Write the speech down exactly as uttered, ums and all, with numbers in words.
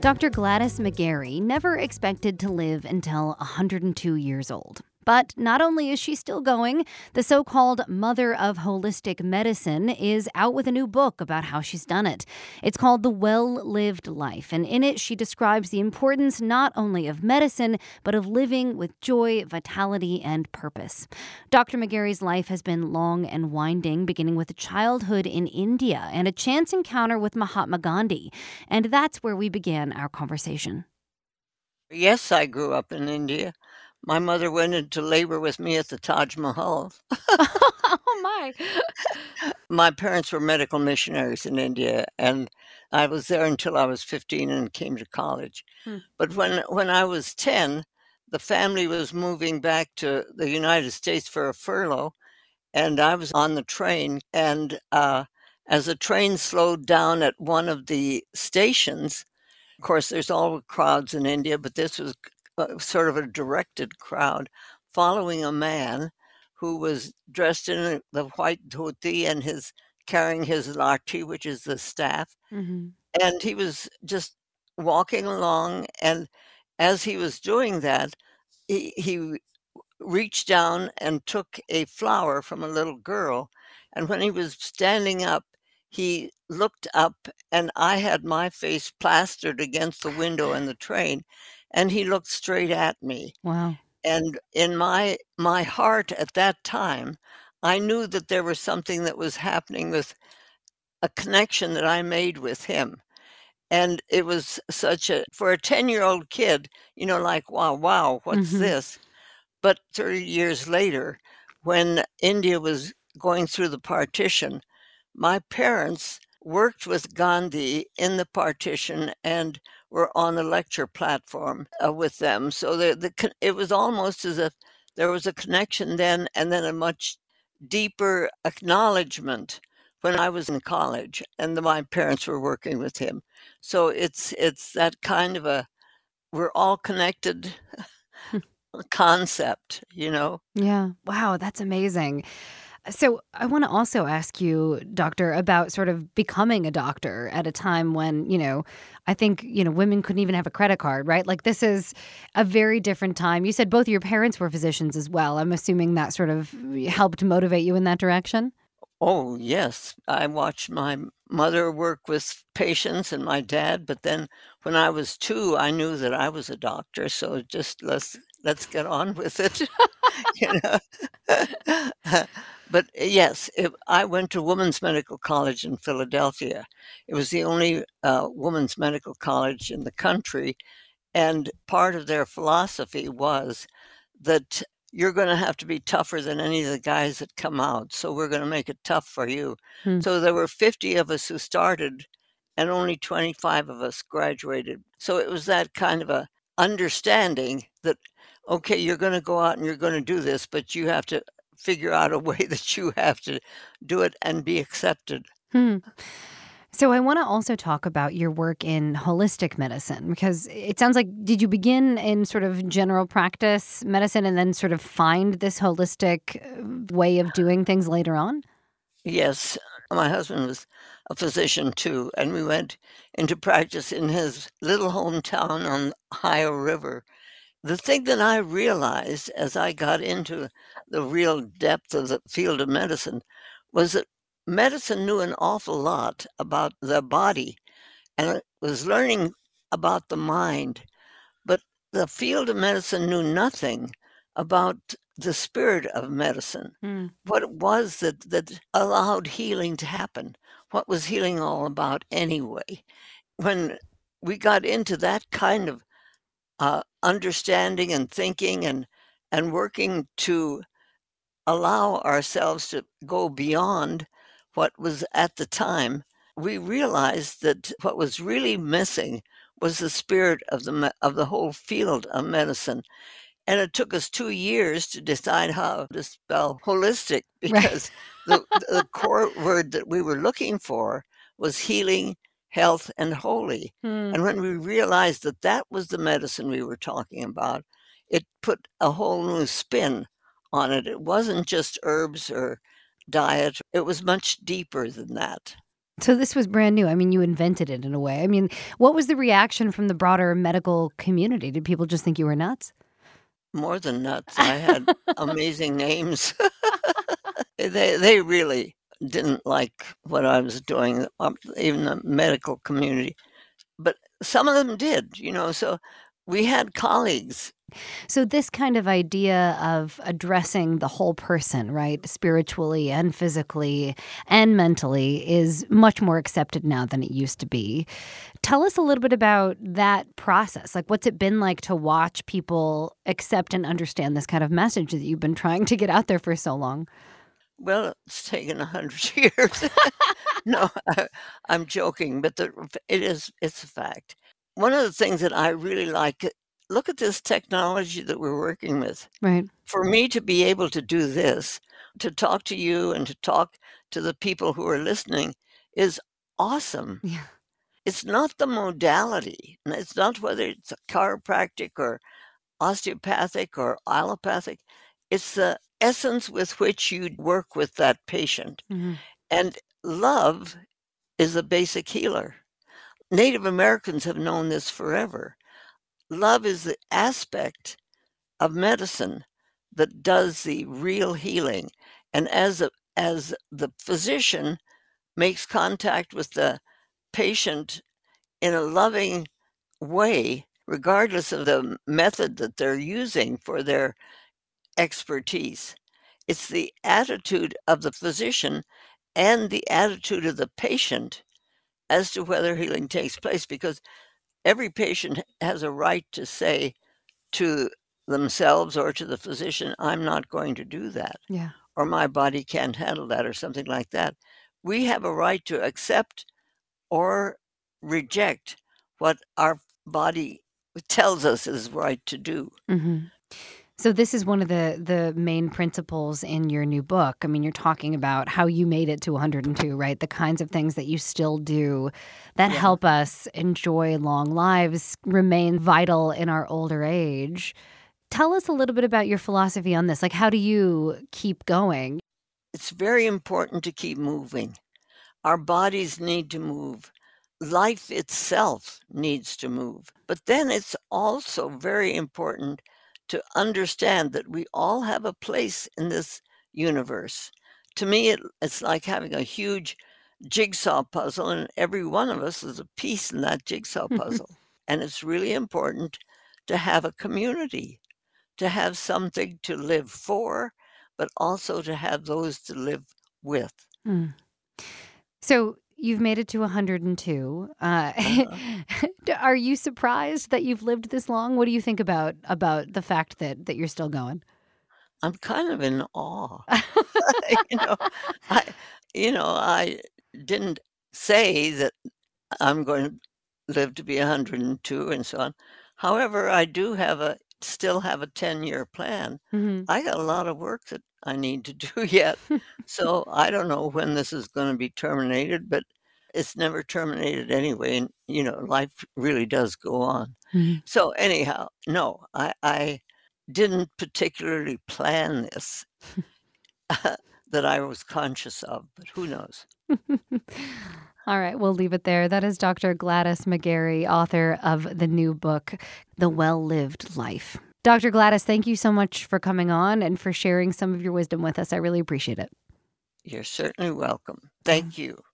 Doctor Gladys McGarey never expected to live until one hundred two years old. But not only is she still going, the so-called mother of holistic medicine is out with a new book about how she's done it. It's called The Well-Lived Life, and in it she describes the importance not only of medicine, but of living with joy, vitality, and purpose. Doctor McGarey's life has been long and winding, beginning with a childhood in India and a chance encounter with Mahatma Gandhi. And that's where we began our conversation. Yes, I grew up in India. My mother went into labor with me at the Taj Mahal. Oh, my. My parents were medical missionaries in India, and I was there until I was fifteen and came to college. Hmm. But when when I was ten, the family was moving back to the United States for a furlough, and I was on the train, and uh, as the train slowed down at one of the stations, of course, there's all crowds in India, but this was uh, sort of a directed crowd following a man who was dressed in a, the white dhoti and his carrying his lathi, which is the staff, Mm-hmm. and he was just walking along. And as he was doing that, he, he reached down and took a flower from a little girl. And when he was standing up, he looked up, and I had my face plastered against the window in the train, and he looked straight at me. Wow. And in my my heart at that time, I knew that there was something that was happening with a connection that I made with him. And it was such a, for a ten-year-old kid, you know, like, wow, wow, what's Mm-hmm. this? But thirty years later, when India was going through the partition, my parents worked with Gandhi in the partition and were on the lecture platform uh, with them. So the, the con- it was almost as if there was a connection then, and then a much deeper acknowledgement when I was in college, and the, my parents were working with him. So it's it's that kind of a, we're all connected concept, you know? Yeah. Wow, that's amazing. So I want to also ask you, doctor, about sort of becoming a doctor at a time when, you know, I think, you know, women couldn't even have a credit card, right? Like this is a very different time. You said both of your parents were physicians as well. I'm assuming that sort of helped motivate you in that direction? Oh, yes. I watched my mother work with patients and my dad, but then when I was two, I knew that I was a doctor, so just let's let's get on with it, you know? But uh, yes, it, I went to Women's Medical College in Philadelphia. It was the only uh, women's medical college in the country, and part of their philosophy was that you're going to have to be tougher than any of the guys that come out. So we're going to make it tough for you. Hmm. So there were fifty of us who started, and only twenty-five of us graduated. So it was that kind of a understanding that, okay, you're going to go out and you're going to do this, but you have to figure out a way that you have to do it and be accepted. Hmm. So I want to also talk about your work in holistic medicine, because it sounds like, did you begin in sort of general practice medicine and then sort of find this holistic uh, way of doing things later on? Yes, my husband was a physician too, and we went into practice in his little hometown on the Ohio River. The thing that I realized as I got into the real depth of the field of medicine was that medicine knew an awful lot about the body, and it was learning about the mind. But the field of medicine knew nothing about the spirit of medicine, Hmm. what it was that, that allowed healing to happen. What was healing all about anyway? When we got into that kind of uh, understanding and thinking and and working to allow ourselves to go beyond what was at the time, we realized that what was really missing was the spirit of the me- of the whole field of medicine. And it took us two years to decide how to spell holistic, Right. because the the core word that we were looking for was healing, health, and holy. Hmm. And when we realized that that was the medicine we were talking about, it put a whole new spin on it. It wasn't just herbs or diet. It was much deeper than that. So this was brand new. I mean, you invented it in a way. I mean, what was the reaction from the broader medical community? Did people just think you were nuts? More than nuts. I had amazing names. They they really didn't like what I was doing, um, even the medical community, but some of them did, you know, so we had colleagues. So this kind of idea of addressing the whole person, right, spiritually and physically and mentally is much more accepted now than it used to be. Tell us a little bit about that process. Like, what's it been like to watch people accept and understand this kind of message that you've been trying to get out there for so long? Well, it's taken a hundred years. No, I I'm joking, but the it is it's a fact. One of the things that I really like, look at this technology that we're working with. Right. For me to be able to do this, to talk to you and to talk to the people who are listening is awesome. Yeah. It's not the modality, and it's not whether it's a chiropractic or osteopathic or allopathic. It's the essence with which you work with that patient. Mhm. And love is a basic healer. Native Americans have known this forever. Love is the aspect of medicine that does the real healing. And as a, as the physician makes contact with the patient in a loving way, regardless of the method that they're using for their expertise, it's the attitude of the physician and the attitude of the patient as to whether healing takes place, because every patient has a right to say to themselves or to the physician, "I'm not going to do that," Yeah. or "My body can't handle that," or something like that. We have a right to accept or reject what our body tells us is right to do. Mhm. So this is one of the the main principles in your new book. I mean, you're talking about how you made it to one hundred two, right? The kinds of things that you still do that Yeah. help us enjoy long lives, remain vital in our older age. Tell us a little bit about your philosophy on this. Like, how do you keep going? It's very important to keep moving. Our bodies need to move. Life itself needs to move. But then it's also very important to understand that we all have a place in this universe. To me, it, it's like having a huge jigsaw puzzle, and every one of us is a piece in that jigsaw puzzle. And it's really important to have a community, to have something to live for, but also to have those to live with. Mm. So you've made it to one hundred two. Uh, Uh, d- are you surprised that you've lived this long? What do you think about about the fact that that you're still going? I'm kind of in awe. You know, I you know, I didn't say that I'm going to live to be one hundred two and so on. However, I do have a still have a ten-year plan. Mhm. I got a lot of work that I need to do yet. So I don't know when this is gonna be terminated, but it's never terminated anyway, and, you know, life really does go on. Mhm. So anyhow, no, I I didn't particularly plan this that I was conscious of, but who knows? All right, we'll leave it there. That is Doctor Gladys McGarey, author of the new book, The Well Lived Life. Doctor Gladys, thank you so much for coming on and for sharing some of your wisdom with us. I really appreciate it. You're certainly welcome. Thank you.